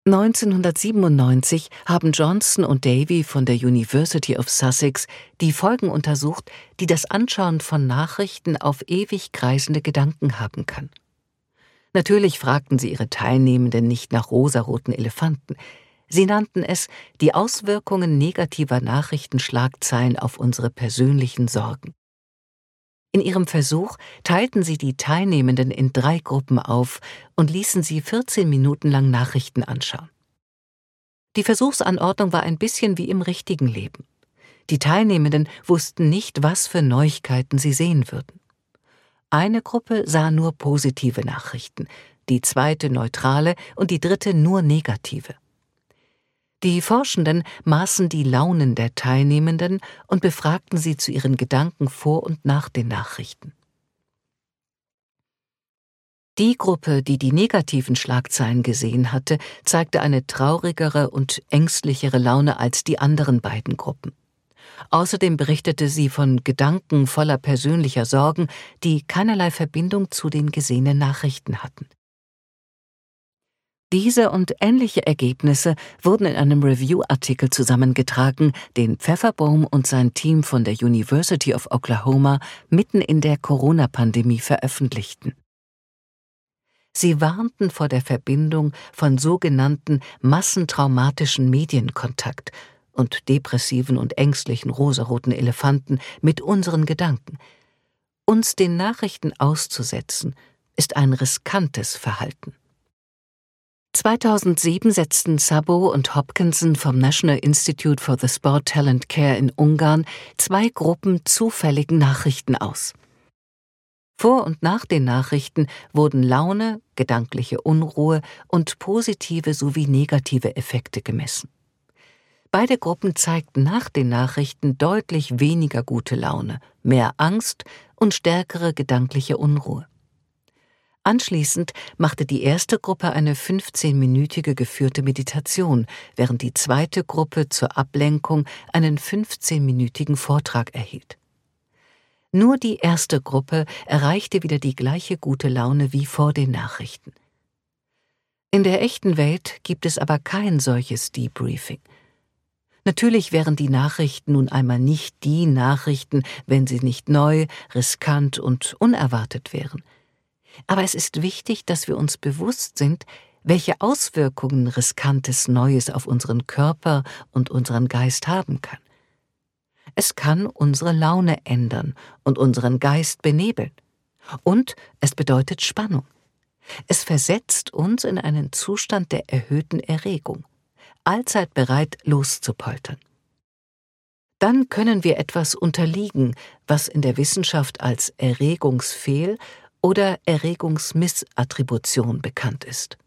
1997 haben Johnson und Davy von der University of Sussex die Folgen untersucht, die das Anschauen von Nachrichten auf ewig kreisende Gedanken haben kann. Natürlich fragten sie ihre Teilnehmenden nicht nach rosaroten Elefanten. Sie nannten es die Auswirkungen negativer Nachrichtenschlagzeilen auf unsere persönlichen Sorgen. In ihrem Versuch teilten sie die Teilnehmenden in 3 Gruppen auf und ließen sie 14 Minuten lang Nachrichten anschauen. Die Versuchsanordnung war ein bisschen wie im richtigen Leben. Die Teilnehmenden wussten nicht, was für Neuigkeiten sie sehen würden. Eine Gruppe sah nur positive Nachrichten, die zweite neutrale und die dritte nur negative. Die Forschenden maßen die Launen der Teilnehmenden und befragten sie zu ihren Gedanken vor und nach den Nachrichten. Die Gruppe, die die negativen Schlagzeilen gesehen hatte, zeigte eine traurigere und ängstlichere Laune als die anderen beiden Gruppen. Außerdem berichtete sie von Gedanken voller persönlicher Sorgen, die keinerlei Verbindung zu den gesehenen Nachrichten hatten. Diese und ähnliche Ergebnisse wurden in einem Review-Artikel zusammengetragen, den Pfefferbaum und sein Team von der University of Oklahoma mitten in der Corona-Pandemie veröffentlichten. Sie warnten vor der Verbindung von sogenannten massentraumatischen Medienkontakt und depressiven und ängstlichen rosaroten Elefanten mit unseren Gedanken. Uns den Nachrichten auszusetzen, ist ein riskantes Verhalten. 2007 setzten Szabo und Hopkinson vom National Institute for the Sport Talent Care in Ungarn 2 Gruppen zufälligen Nachrichten aus. Vor und nach den Nachrichten wurden Laune, gedankliche Unruhe und positive sowie negative Effekte gemessen. Beide Gruppen zeigten nach den Nachrichten deutlich weniger gute Laune, mehr Angst und stärkere gedankliche Unruhe. Anschließend machte die erste Gruppe eine 15-minütige geführte Meditation, während die zweite Gruppe zur Ablenkung einen 15-minütigen Vortrag erhielt. Nur die erste Gruppe erreichte wieder die gleiche gute Laune wie vor den Nachrichten. In der echten Welt gibt es aber kein solches Debriefing. Natürlich wären die Nachrichten nun einmal nicht die Nachrichten, wenn sie nicht neu, riskant und unerwartet wären. Aber es ist wichtig, dass wir uns bewusst sind, welche Auswirkungen riskantes Neues auf unseren Körper und unseren Geist haben kann. Es kann unsere Laune ändern und unseren Geist benebeln. Und es bedeutet Spannung. Es versetzt uns in einen Zustand der erhöhten Erregung, allzeit bereit loszupoltern. Dann können wir etwas unterliegen, was in der Wissenschaft als Erregungsfehl- oder Erregungsmissattribution bekannt ist.